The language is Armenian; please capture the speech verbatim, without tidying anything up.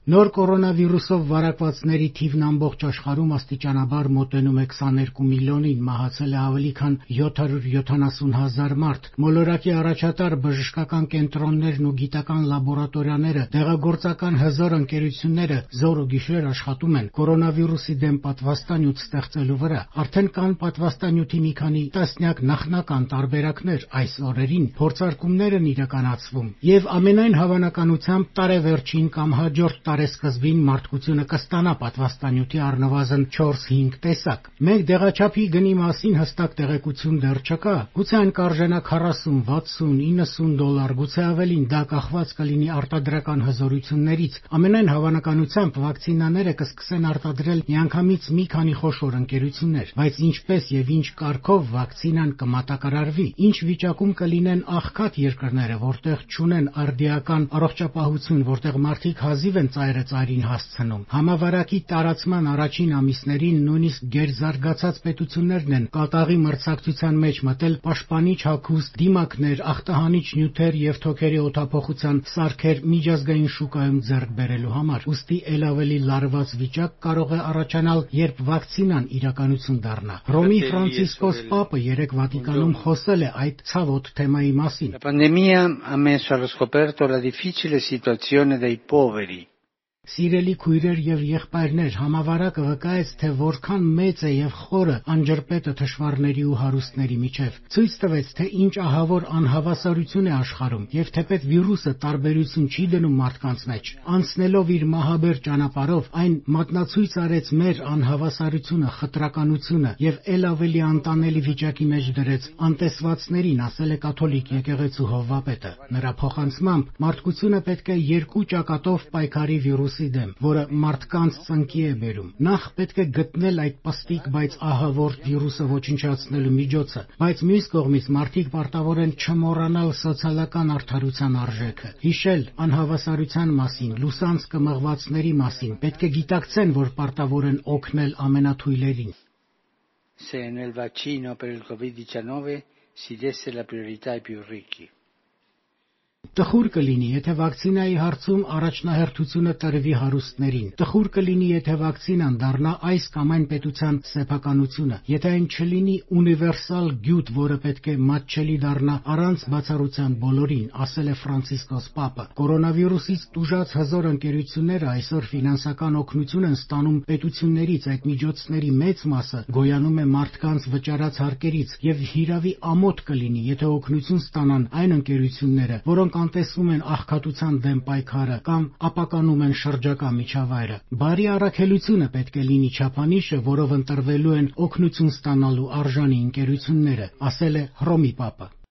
Նոր կորոնավիրուսով վարակվածների թիվն ամբողջ աշխարհում աստիճանաբար մոտենում է քսաներկու միլիոնին, մահացել է ավելի քան յոթ հարյուր յոթանասուն հազար մարդ։ Մոլորակի առաջատար բժշկական կենտրոններն ու գիտական լաբորատորիաները, դեղագործական հզոր ընկերությունները զոր ու գիշեր աշխատում են կորոնավիրուսի դեմ պատվաստանյութ ստեղծելու վրա։ Արդեն կան պատվաստանյութի մի քանի տասնյակ նախնական տարբերակներ, այս օրերին փորձարկումներ են իրականացվում եւ ամենայն հավանականությամբ տարեվերջին կամ հաջորդ տարեսկզբին մարդկությունը կստանա պատվաստանյութի առնվազն չորս-հինգ տեսակ։ Մենք դեղաչափի գնի մասին հստակ տեղեկություն դեռ չկա։ Գուցե այն կարժենա քառասուն, վաթսուն, իննսուն դոլար, գուցե ավելին, դա կախված կլինի արտադրական հզորություններից։ Ամենայն հավանականությամբ վակցինաները կսկսեն արտադրել միանգամից մի քանի խոշոր ընկերություններ, բայց ինչպես եւ ինչ կարգով վակցինան կմատակարարվի, ինչ վիճակում կլինեն աղքատ երկրները, որտեղ չունեն արդիական առողջապահություն, որտեղ մարդիկ հազիվ են ծայրը ծայրին հասցնում։ Համավարակի տարածման առաջին ամիսներին նույնիսկ գերզարգացած պետություններն են կատաղի մրցակցության մեջ մտել պաշտպանիչ հագուստ, դիմակներ, ախտահանիչ նյութեր եւ թոքերի օդափոխության սարքեր միջազգային շուկայում ձեռք բերելու համար։ Ուստի ել ավելի լարված վիճակ կարող է առաջանալ, երբ վակցինան իրականություն դառնա։ Հռոմի Ֆրանցիսկոս Պապը երեկ Վատիկանում խոսել է այդ ցավոտ թեմայի մասին։ La pandemia ha messo allo scoperto la difficile situazione dei poveri. Սիրելի քույրեր եւ եղբայրներ, համավարակը վկայեց, թե որքան մեծ է եւ խորը անջրպետը թշվառների ու հարուստների միջև։ Ցույց տվեց, թե ինչ ահավոր անհավասարություն է աշխարհում եւ թեպետ վիրուսը տարբերություն չի դնում մարդկանց մեջ։ Անցնելով իր մահաբեր ճանապարհով, այն մատնացույց արեց մեր անհավասարությունը, խտրականությունը եւ ել ավելի անտանելի վիճակի մեջ դրեց անտեսվածներին, ասել է կաթոլիկ եկեղեցու հովվապետը։ Նրա փոխանցմամբ մարդկությունը պետք է երկու ճակատով պայքարի վիրուս դեմ, որը մարդկանց ծնկի է բերում։ Նախ պետք է գտնել այդ պստիկ, բայց ահավոր վիրուսը ոչնչացնելու միջոցը, բայց մյուս կողմից մարդիկ պարտավոր են չմոռանալ սոցիալական արդարության արժեքը, հիշել անհավասարության մասին, լուսանցք մղվածների մասին, պետք է գիտակցեն, որ պարտավոր են օգնել ամենաթույլերին։ Se nel vaccino per il covid diciannove si desse la priorità ai più ricchi. Տխուր կլինի, եթե վակցինայի հարցում առաջնահերթությունը տրվի հարուստներին։ Տխուր կլինի, եթե վակցինան դառնա այս կամ այն պետության սեփականությունը, եթե այն չլինի ունիվերսալ գյուտ, որը պետք է մատչելի դառնա առանց բացառության բոլորին, ասել է Ֆրանցիսկոս Պապը։ Կորոնավիրուսից տուժած հզոր ընկերությունները այսօր ֆինանսական օգնություն են ստանում պետություններից, այդ միջոցների մեծ մասը գոյանում է մարդկանց վճարած հարկերից, եւ հիրավի ամոթ կլինի, եթե օգնություն ստանան այն ընկերությունները, որոնք անտեսվում են աղքատության դեմ պայքարը կամ ապականում են շրջակա միջավայրը։ Բարի առաքելությունը պետք է լինի չափանիշը, որով ընտրվելու են օգնություն ստանալու արժանի ընկերությունները, ասել է Հռոմի Պապը։